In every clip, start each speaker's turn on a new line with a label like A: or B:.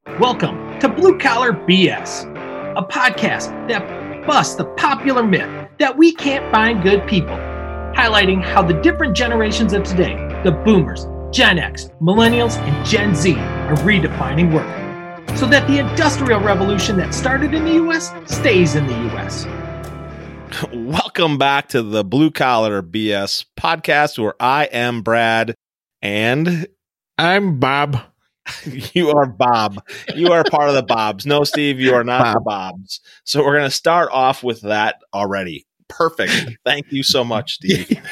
A: Welcome to Blue Collar BS, a podcast that busts the popular myth that we can't find good people, highlighting how the different generations of today, the boomers, Gen X, millennials, and Gen Z, are redefining work, so that the industrial revolution that started in the U.S. stays in the U.S.
B: Welcome back to the Blue Collar BS podcast, where I am Brad and
C: I'm Bob.
B: You are Bob. You are part of the Bobs. No, Steve, you are not the Bobs. So we're going to start off with that already. Perfect. Thank you so much, Steve.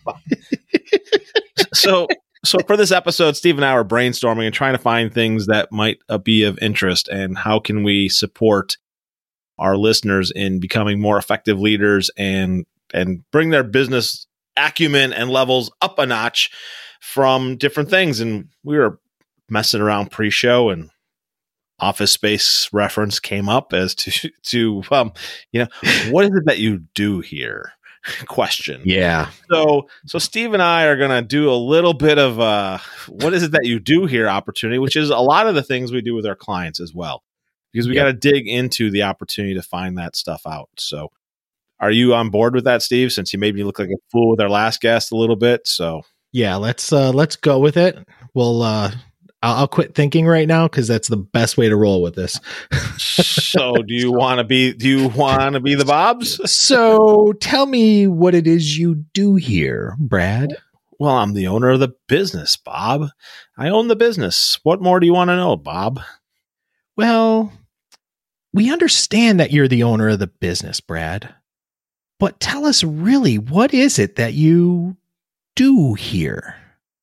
B: So for this episode, Steve and I were brainstorming and trying to find things that might be of interest, and how can we support our listeners in becoming more effective leaders and bring their business acumen and levels up a notch from different things. And we were messing around pre-show, and Office Space reference came up as to what is it that you do here? Question.
C: Yeah.
B: So Steve and I are going to do a little bit of what is it that you do here opportunity, which is a lot of the things we do with our clients as well, because we got to dig into the opportunity to find that stuff out. So are you on board with that, Steve, since you made me look like a fool with our last guest a little bit? So
C: yeah, let's go with it. We'll I'll quit thinking right now, because that's the best way to roll with this.
B: So do you want to be the Bobs?
C: So tell me what it is you do here, Brad.
B: Well, I'm the owner of the business, Bob. I own the business. What more do you want to know, Bob?
C: Well, we understand that you're the owner of the business, Brad. But tell us really, what is it that you do here?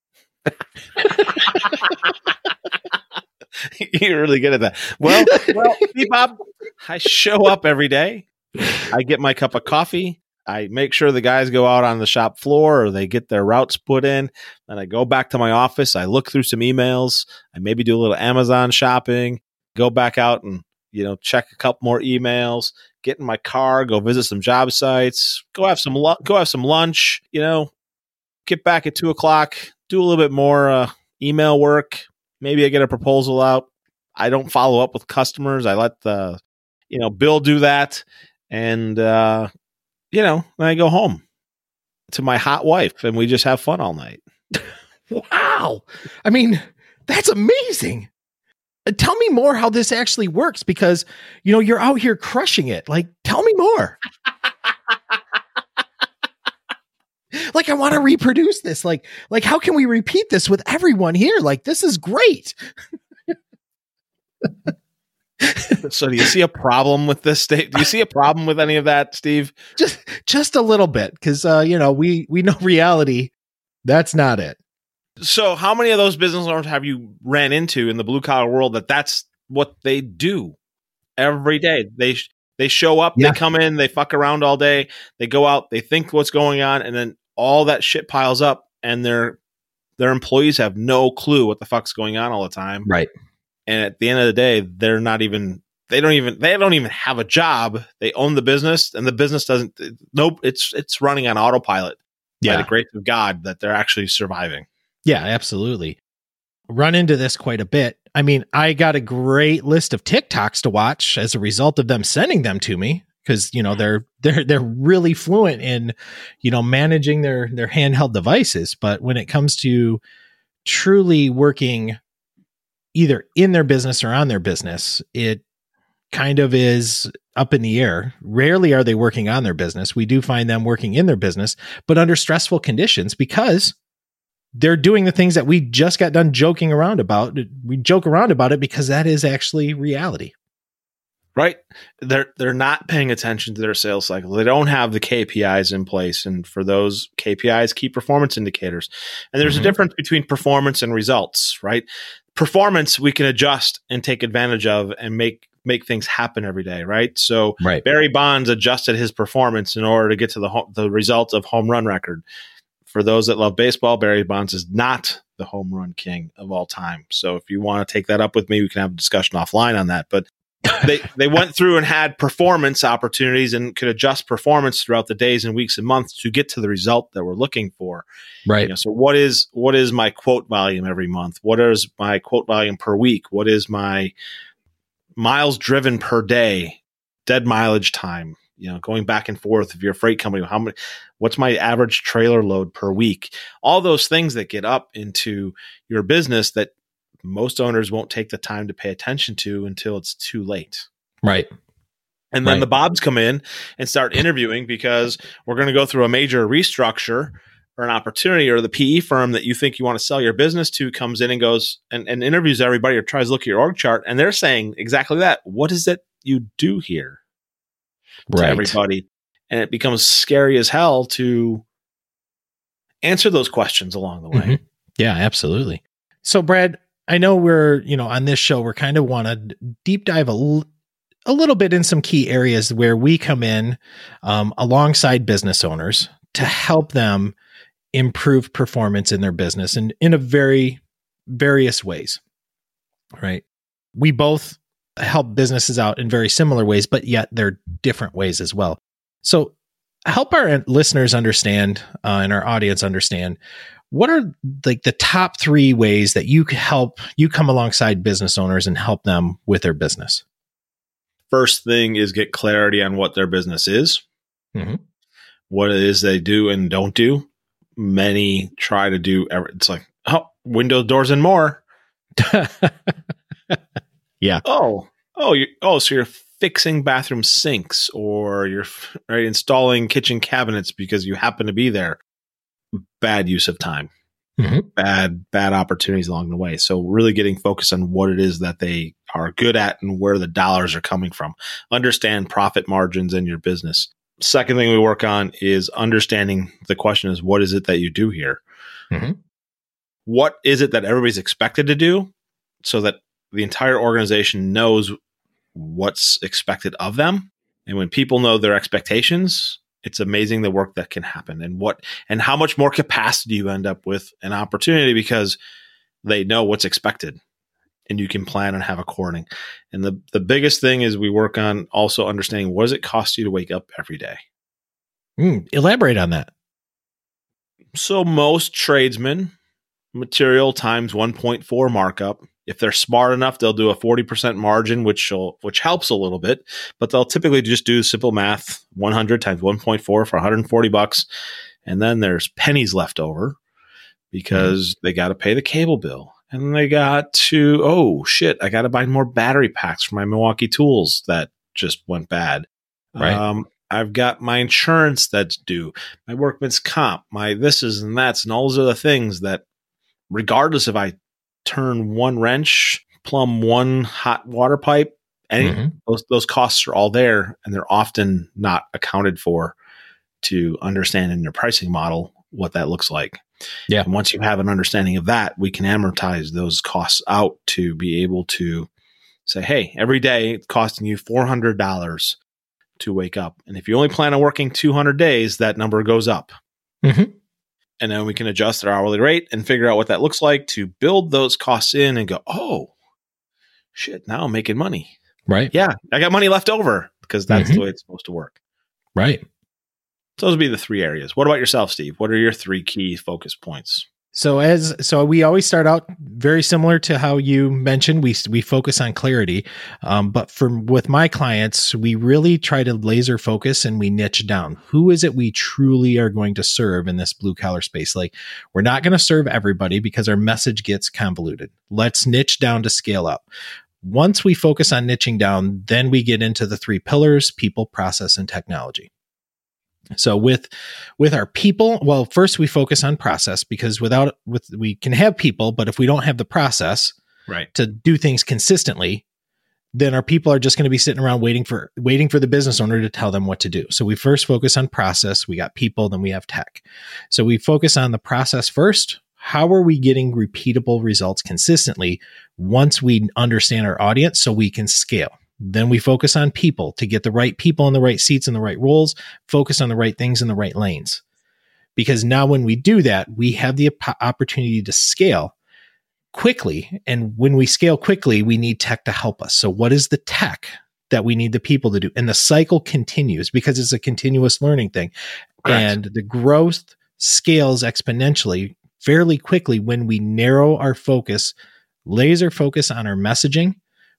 B: You're really good at that. Well, see, Bob, I show up every day. I get my cup of coffee. I make sure the guys go out on the shop floor, or they get their routes put in. Then I go back to my office. I look through some emails. I maybe do a little Amazon shopping, go back out and, check a couple more emails, get in my car, go visit some job sites, go have some lunch, get back at 2:00, do a little bit more email work. Maybe I get a proposal out. I don't follow up with customers. I let Bill do that. And, then I go home to my hot wife, and we just have fun all night.
C: Wow. I mean, that's amazing. Tell me more how this actually works, because, you're out here crushing it. Like, tell me more. Like, I want to reproduce this. Like, how can we repeat this with everyone here? Like, this is great.
B: So do you see a problem with this state? Do you see a problem with any of that, Steve?
C: Just a little bit. Cause we know reality. That's not it.
B: So how many of those business owners have you ran into in the blue collar world that's what they do every day? They show up, They come in, they fuck around all day, they go out, they think what's going on, and then all that shit piles up, and their employees have no clue what the fuck's going on all the time.
C: Right.
B: And at the end of the day, they don't even have a job. They own the business, and the business doesn't. Nope, it's running on autopilot. By the grace of God that they're actually surviving. Yeah,
C: absolutely. Run into this quite a bit. I mean, I got a great list of TikToks to watch as a result of them sending them to me, because they're really fluent in managing their handheld devices. But when it comes to truly working either in their business or on their business, it kind of is up in the air. Rarely are they working on their business. We do find them working in their business, but under stressful conditions, because they're doing the things that we just got done joking around about. We joke around about it because that is actually reality.
B: Right. They're not paying attention to their sales cycle. They don't have the KPIs in place. And for those KPIs, key performance indicators. And there's a difference between performance and results, right? Performance, we can adjust and take advantage of and make things happen every day, right? So Barry Bonds adjusted his performance in order to get to the result of home run record. For those that love baseball, Barry Bonds is not the home run king of all time. So if you want to take that up with me, we can have a discussion offline on that. But they went through and had performance opportunities and could adjust performance throughout the days and weeks and months to get to the result that we're looking for.
C: Right.
B: So what is my quote volume every month? What is my quote volume per week? What is my miles driven per day, dead mileage time, going back and forth. If you're a freight company, what's my average trailer load per week? All those things that get up into your business that most owners won't take the time to pay attention to until it's too late.
C: Right.
B: And then the Bobs come in and start interviewing because we're going to go through a major restructure or an opportunity, or the PE firm that you think you want to sell your business to comes in and goes and interviews everybody or tries to look at your org chart. And they're saying exactly that. What is it you do here? To everybody. And it becomes scary as hell to answer those questions along the way.
C: Mm-hmm. Yeah, absolutely. So Brad, I know we're, on this show, we're kind of want to deep dive a little bit in some key areas where we come in alongside business owners to help them improve performance in their business and in a very various ways, right? We both help businesses out in very similar ways, but yet they're different ways as well. So help our listeners understand and our audience understand, what are like the top 3 ways that you come alongside business owners and help them with their business?
B: First thing is get clarity on what their business is, what it is they do and don't do. Many try to do, it's like, windows, doors, and more.
C: Yeah.
B: So you're fixing bathroom sinks, or you're installing kitchen cabinets because you happen to be there. Bad use of time. Bad opportunities along the way. So really getting focused on what it is that they are good at and where the dollars are coming from. Understand profit margins in your business. Second thing we work on is understanding the question is, what is it that you do here? What is it that everybody's expected to do, so that the entire organization knows what's expected of them. And when people know their expectations, it's amazing the work that can happen, and how much more capacity you end up with an opportunity because they know what's expected and you can plan and have a coordinating. And the biggest thing is we work on also understanding, what does it cost you to wake up every day?
C: Elaborate on that.
B: So most tradesmen, material times 1.4 markup. If they're smart enough, they'll do a 40% margin, which helps a little bit, but they'll typically just do simple math, 100 times 1.4 for $140. And then there's pennies left over because they got to pay the cable bill. And they got to, I got to buy more battery packs for my Milwaukee tools that just went bad.
C: Right.
B: I've got my insurance that's due, my workman's comp, my thises and that's, and all those other things that, regardless if I turn one wrench, plumb one hot water pipe, those costs are all there, and they're often not accounted for to understand in your pricing model what that looks like.
C: Yeah.
B: And once you have an understanding of that, we can amortize those costs out to be able to say, hey, every day it's costing you $400 to wake up. And if you only plan on working 200 days, that number goes up. And then we can adjust our hourly rate and figure out what that looks like to build those costs in and go, oh, shit, now I'm making money.
C: Right.
B: Yeah, I got money left over, because that's the way it's supposed to work.
C: Right.
B: So those would be the 3 areas. What about yourself, Steve? What are your 3 key focus points?
C: So we always start out very similar to how you mentioned. We focus on clarity, but with my clients, we really try to laser focus and we niche down. Who is it we truly are going to serve in this blue collar space? Like, we're not going to serve everybody because our message gets convoluted. Let's niche down to scale up. Once we focus on niching down, then we get into the 3 pillars: people, process, and technology. So with our people, well, first we focus on process, because we can have people, but if we don't have the process to do things consistently, then our people are just going to be sitting around waiting for the business owner to tell them what to do. So we first focus on process. We got people, then we have tech. So we focus on the process first. How are we getting repeatable results consistently once we understand our audience so we can scale? Then we focus on people to get the right people in the right seats and the right roles, focus on the right things in the right lanes. Because now when we do that, we have the opportunity to scale quickly. And when we scale quickly, we need tech to help us. So what is the tech that we need the people to do? And the cycle continues because it's a continuous learning thing. Correct. And the growth scales exponentially fairly quickly when we narrow our focus, laser focus on our messaging,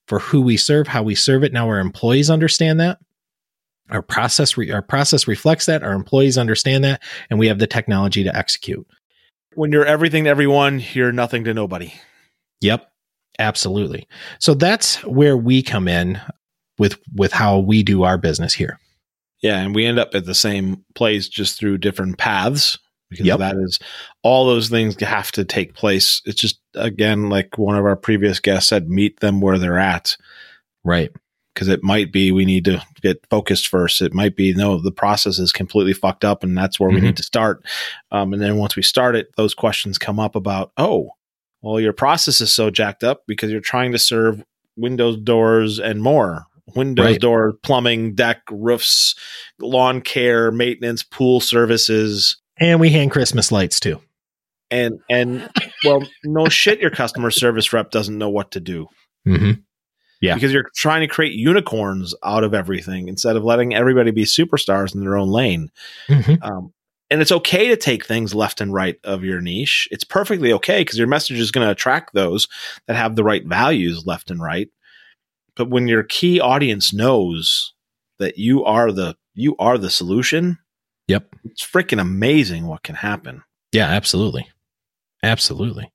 C: for who we serve, how we serve it. Now our employees understand that. Our process reflects that. Our employees understand that, and we have the technology to execute.
B: When you're everything to everyone, you're nothing to nobody.
C: Yep, absolutely. So that's where we come in with how we do our business here.
B: Yeah, and we end up at the same place just through different paths, because that is all those things have to take place. It's just, again, like one of our previous guests said, meet them where they're at.
C: Right.
B: Because it might be we need to get focused first. It might be, no, the process is completely fucked up and that's where we need to start. And then once we start it, those questions come up about, oh, well, your process is so jacked up because you're trying to serve windows, doors, and more. Windows, doors, plumbing, deck, roofs, lawn care, maintenance, pool services.
C: And we hang Christmas lights too.
B: And well, no shit, your customer service rep doesn't know what to do.
C: Mm-hmm. Yeah.
B: Because you're trying to create unicorns out of everything instead of letting everybody be superstars in their own lane. Mm-hmm. And it's okay to take things left and right of your niche. It's perfectly okay because your message is going to attract those that have the right values left and right. But when your key audience knows that you are the solution, it's freaking amazing what can happen.
C: Yeah, absolutely. Absolutely.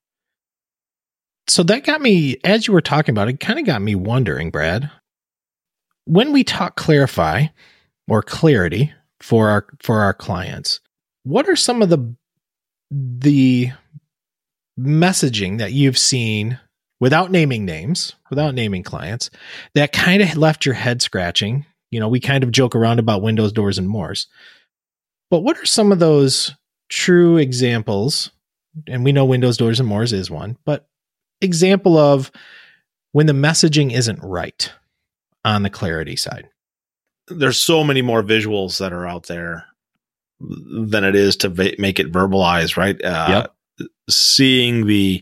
C: So that got me, as you were talking about it, kind of got me wondering, Brad, when we talk clarify or clarity for our clients, what are some of the messaging that you've seen, without naming names, without naming clients, that kind of left your head scratching? You know, we kind of joke around about windows, doors, and mores. But what are some of those true examples? And we know windows, doors, and mores is one, but example of when the messaging isn't right on the clarity side.
B: There's so many more visuals that are out there than it is to make it verbalized, right? Seeing the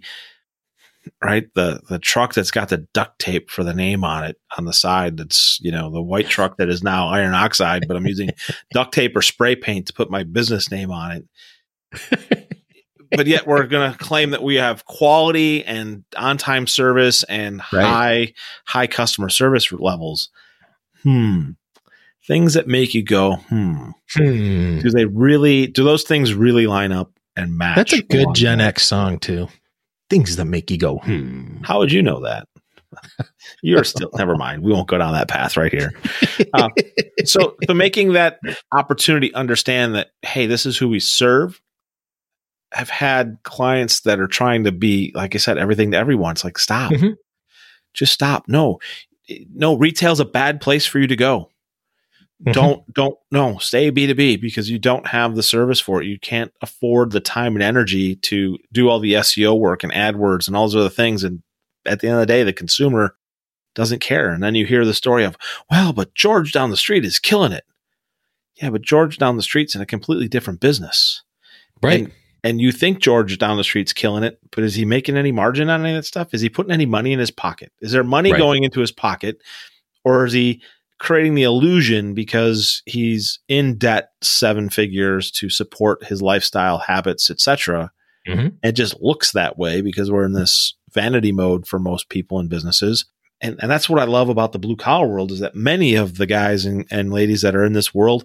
B: truck that's got the duct tape for the name on it on the side. That's, you know, the white truck that is now iron oxide, but I'm using duct tape or spray paint to put my business name on it. But yet we're going to claim that we have quality and on-time service and high customer service levels. Things that make you go, Do those things really line up and match?
C: That's a good Gen X song too. Things that make you go,
B: How would you know that? You're still, never mind. We won't go down that path right here. So making that opportunity understand that, hey, this is who we serve. I've had clients that are trying to be, like I said, everything to everyone. It's like, stop. Just stop. No, retail's a bad place for you to go. Don't stay B2B because you don't have the service for it. You can't afford the time and energy to do all the SEO work and AdWords and all those other things. And at the end of the day, the consumer doesn't care. And then you hear the story of, well, but George down the street is killing it. Yeah, but George down the street's in a completely different business.
C: Right.
B: And you think George down the street's killing it, but is he making any margin on any of that stuff? Is he putting any money in his pocket? Is there money going into his pocket? Or is he creating the illusion because he's in debt 7 figures to support his lifestyle habits, etc.? It just looks that way because we're in this vanity mode for most people and businesses. And that's what I love about the blue collar world is that many of the guys and ladies that are in this world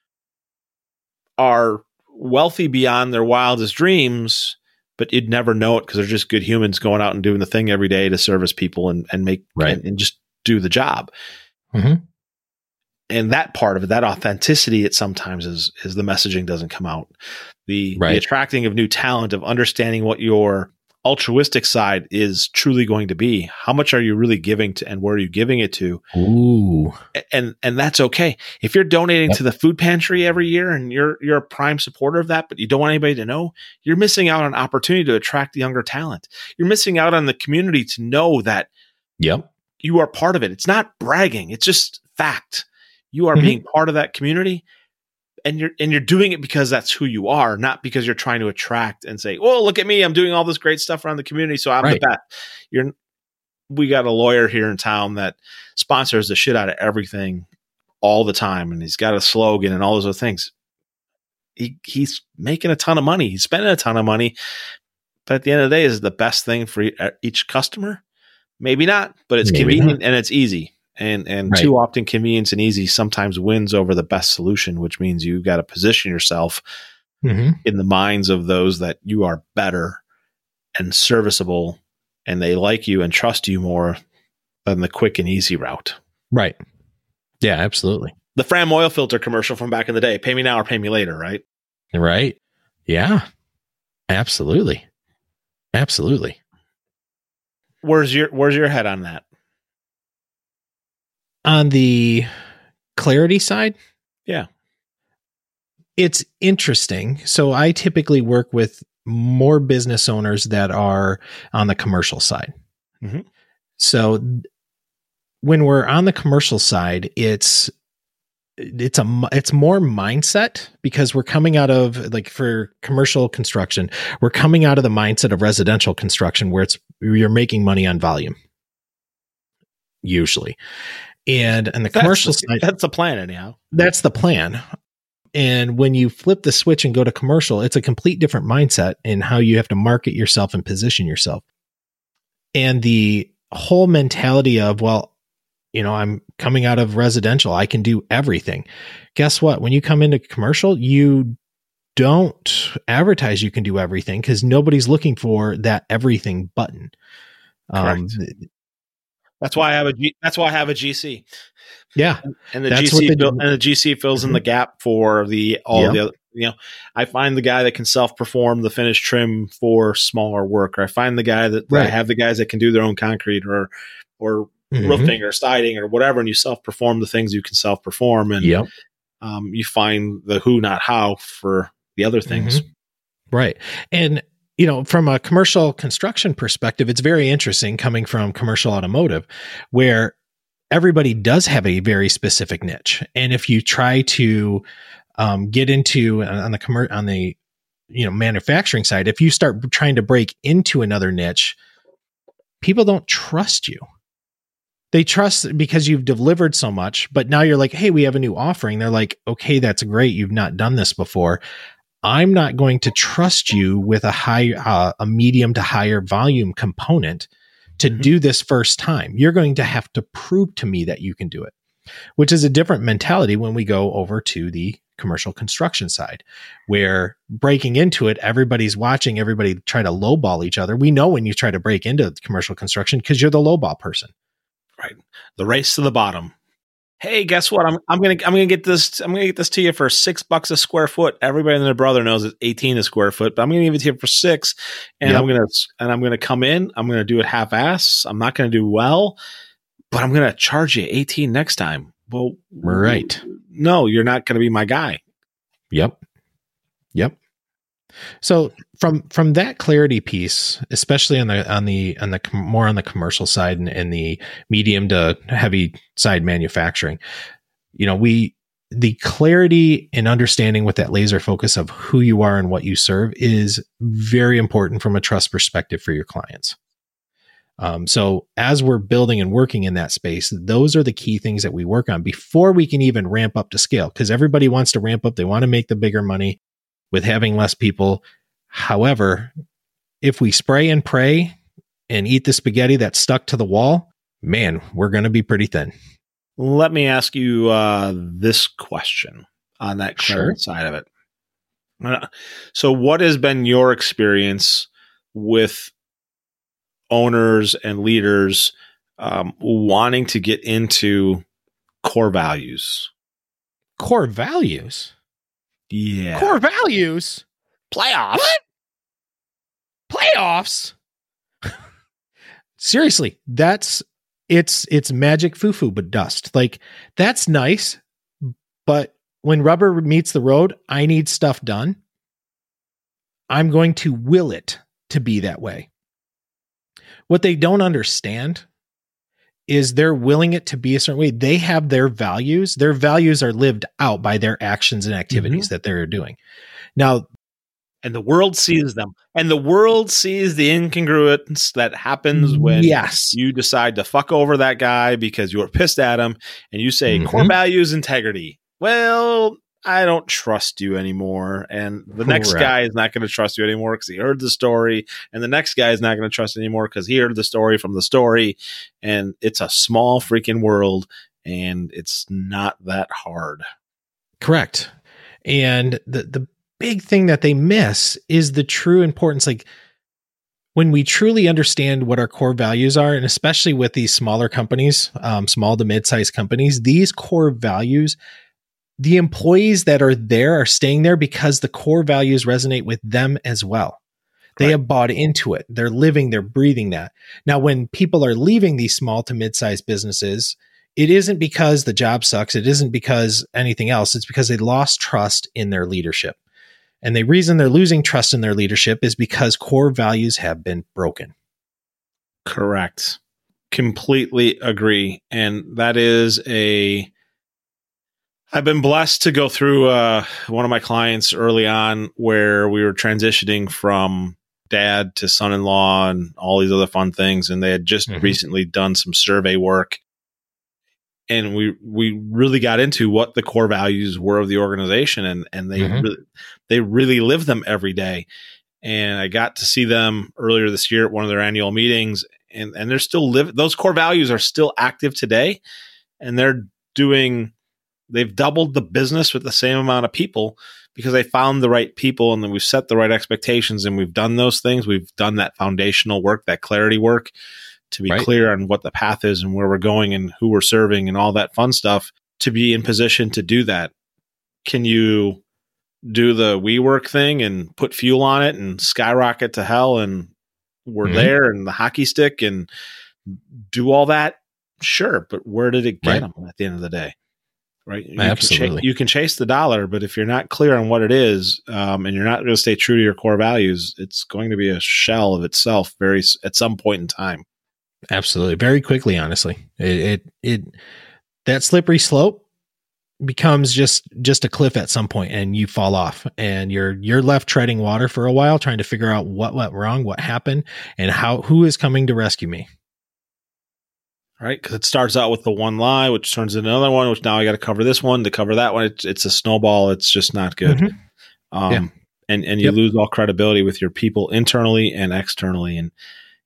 B: are wealthy beyond their wildest dreams, but you'd never know it because they're just good humans going out and doing the thing every day to service people and make and just do the job. And that part of it, that authenticity, it sometimes is the messaging doesn't come out. The attracting of new talent, of understanding what your altruistic side is truly going to be. How much are you really giving to, and where are you giving it to?
C: Ooh.
B: And that's okay. If you're donating to the food pantry every year and you're a prime supporter of that, but you don't want anybody to know, you're missing out on an opportunity to attract younger talent. You're missing out on the community to know that you are part of it. It's not bragging. It's just fact. You are being part of that community. And you're doing it because that's who you are, not because you're trying to attract and say, "Oh, look at me! I'm doing all this great stuff around the community, so I'm the best." We got a lawyer here in town that sponsors the shit out of everything all the time, and he's got a slogan and all those other things. He's making a ton of money. He's spending a ton of money, but at the end of the day, is it the best thing for each customer? Maybe not, but it's convenient and it's easy. And
C: Right.
B: too often convenience and easy sometimes wins over the best solution, which means you got to position yourself in the minds of those that you are better and serviceable, and they like you and trust you more than the quick and easy route.
C: Right. Yeah, absolutely.
B: The Fram oil filter commercial from back in the day, pay me now or pay me later, right?
C: Right. Yeah. Absolutely. Absolutely.
B: Where's your head on that?
C: On the clarity side?
B: Yeah.
C: It's interesting. So I typically work with more business owners that are on the commercial side.
B: Mm-hmm.
C: So when we're on the commercial side, it's more mindset, because we're coming out of, like, for commercial construction, we're coming out of the mindset of residential construction where you're making money on volume usually. And the commercial side,
B: that's the plan anyhow.
C: That's the plan. And when you flip the switch and go to commercial, it's a complete different mindset in how you have to market yourself and position yourself. And the whole mentality of, well, I'm coming out of residential, I can do everything. Guess what? When you come into commercial, you don't advertise you can do everything, because nobody's looking for that everything button.
B: That's why I have a GC.
C: Yeah,
B: and the GC fills in the gap for the other. I find the guy that can self-perform the finished trim for smaller work, or I find the guy that I have the guys that can do their own concrete or roofing or siding or whatever, and you self-perform the things you can self-perform, and you find the who, not how, for the other things.
C: Right. And from a commercial construction perspective, it's very interesting coming from commercial automotive, where everybody does have a very specific niche. And if you try to get into on the manufacturing side, if you start trying to break into another niche, people don't trust you. They trust because you've delivered so much, but now you're like, hey, we have a new offering. They're like, okay, that's great. You've not done this before. I'm not going to trust you with a medium to higher volume component to do this first time. You're going to have to prove to me that you can do it, which is a different mentality when we go over to the commercial construction side, where breaking into it, everybody's watching everybody try to lowball each other. We know when you try to break into commercial construction because you're the lowball person.
B: Right. The race to the bottom. Hey, guess what? I'm gonna get this to you for $6 a square foot. Everybody and their brother knows it's 18 a square foot, but I'm gonna give it to you for $6, and I'm gonna come in. I'm gonna do it half-ass. I'm not gonna do well, but I'm gonna charge you 18 next time. Well,
C: right.
B: No, you're not gonna be my guy.
C: Yep. So from that clarity piece, especially on the more on the commercial side and the medium to heavy side manufacturing, the clarity and understanding with that laser focus of who you are and what you serve is very important from a trust perspective for your clients. So as we're building and working in that space, those are the key things that we work on before we can even ramp up to scale, because everybody wants to ramp up. They want to make the bigger money with having less people. However, if we spray and pray and eat the spaghetti that's stuck to the wall, man, we're going to be pretty thin.
B: Let me ask you this question on that current side of it. So what has been your experience with owners and leaders wanting to get into core values?
C: Core values?
B: Yeah.
C: Core values?
B: Playoffs?
C: What? Playoffs? Seriously, it's magic foo-foo, but dust. Like, that's nice, but when rubber meets the road, I need stuff done. I'm going to will it to be that way. What they don't understand is they're willing it to be a certain way. They have their values. Their values are lived out by their actions and activities that they're doing. Now,
B: and the world sees them. And the world sees the incongruence that happens when you decide to fuck over that guy because you were pissed at him, and you say core values integrity. Well, I don't trust you anymore. And the next
C: Right.
B: guy is not going to trust you anymore because he heard the story. And the next guy is not going to trust anymore because he heard the story from the story. And it's a small freaking world, and it's not that hard.
C: Correct. And the big thing that they miss is the true importance. Like, when we truly understand what our core values are, and especially with these smaller companies, small to mid-sized companies, these core values, the employees that are there are staying there because the core values resonate with them as well. They have bought into it. They're living, they're breathing that. Now, when people are leaving these small to mid-sized businesses, it isn't because the job sucks. It isn't because anything else. It's because they lost trust in their leadership. And the reason they're losing trust in their leadership is because core values have been broken.
B: Correct. Completely agree. And that is I've been blessed to go through one of my clients early on where we were transitioning from dad to son-in-law and all these other fun things. And they had just recently done some survey work. And we really got into what the core values were of the organization, and they really live them every day. And I got to see them earlier this year at one of their annual meetings, and they're still those core values are still active today, and they've doubled the business with the same amount of people because they found the right people, and then we've set the right expectations, and we've done those things. We've done that foundational work, that clarity work, to be clear on what the path is and where we're going and who we're serving and all that fun stuff, to be in position to do that. Can you do the WeWork thing and put fuel on it and skyrocket to hell and we're there and the hockey stick and do all that? Sure. But where did it get them at the end of the day? Right.
C: Absolutely.
B: You can chase the dollar, but if you're not clear on what it is, and you're not going to stay true to your core values, it's going to be a shell of itself at some point in time.
C: Absolutely. Very quickly, honestly. That slippery slope becomes just a cliff at some point, and you fall off, and you're left treading water for a while, trying to figure out what went wrong, what happened, and who is coming to rescue me.
B: Right. Because it starts out with the one lie, which turns into another one, which now I got to cover this one to cover that one. It's a snowball. It's just not good. And you lose all credibility with your people internally and externally. And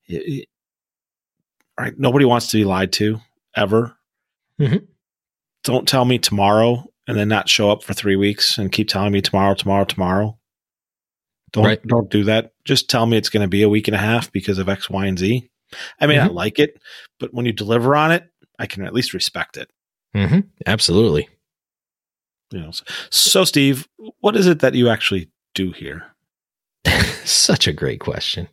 B: right. Nobody wants to be lied to ever. Don't tell me tomorrow and then not show up for 3 weeks and keep telling me tomorrow. Don't do that. Just tell me it's going to be a week and a half because of X, Y, and Z. I may not like it, but when you deliver on it, I can at least respect it.
C: Absolutely.
B: So Steve, what is it that you actually do here?
C: Such a great question.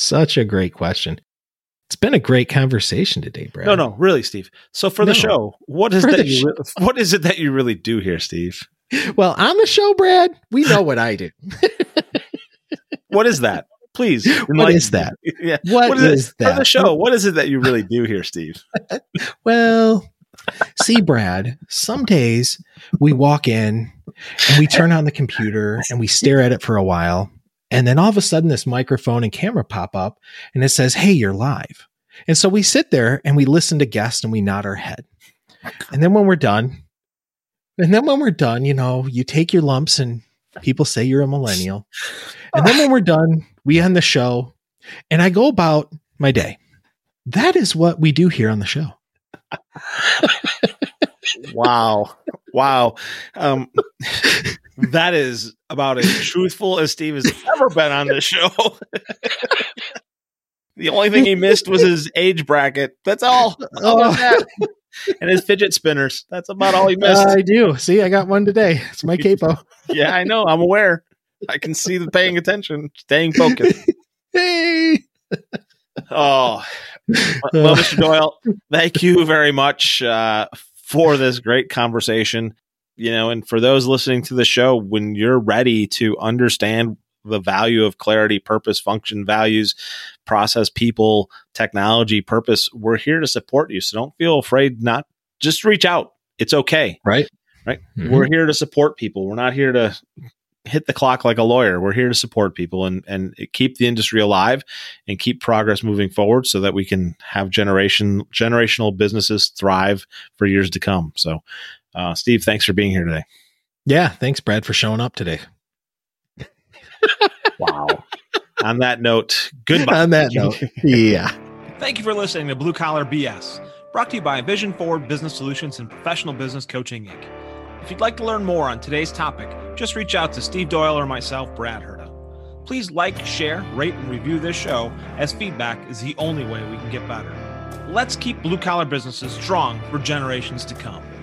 C: It's been a great conversation today, Brad.
B: No, really, Steve. So for the show, what is it that you really do here, Steve?
C: Well, on the show, Brad, we know what I do.
B: What is that? Please.
C: What is that?
B: Yeah.
C: What is that?
B: For the show, what is it that you really do here, Steve?
C: Well, see, Brad, some days we walk in and we turn on the computer and we stare at it for a while. And then all of a sudden this microphone and camera pop up and it says, "Hey, you're live." And so we sit there and we listen to guests and we nod our head. And then when we're done, you take your lumps and people say you're a millennial. And then when we're done, we end the show and I go about my day. That is what we do here on the show.
B: Wow. That is about as truthful as Steve has ever been on this show. The only thing he missed was his age bracket. That's all. And his fidget spinners. That's about all he missed.
C: I do. See, I got one today. It's my capo.
B: Yeah, I know. I'm aware. I can see the paying attention, staying focused.
C: Hey.
B: Oh, well, Mr. Doyle, thank you very much for this great conversation. And for those listening to the show, when you're ready to understand the value of clarity, purpose, function, values, process, people, technology, purpose, we're here to support you. So don't feel afraid. Just reach out. It's okay.
C: Right.
B: Mm-hmm. We're here to support people. We're not here to hit the clock like a lawyer. We're here to support people and keep the industry alive and keep progress moving forward so that we can have generational businesses thrive for years to come. So, Steve, thanks for being here today.
C: Yeah. Thanks, Brad, for showing up today.
A: Wow.
B: On that note, goodbye.
C: On that note, yeah.
D: Thank you for listening to Blue Collar BS, brought to you by Vision Forward Business Solutions and Professional Business Coaching, Inc. If you'd like to learn more on today's topic, just reach out to Steve Doyle or myself, Brad Herda. Please like, share, rate, and review this show, as feedback is the only way we can get better. Let's keep blue-collar businesses strong for generations to come.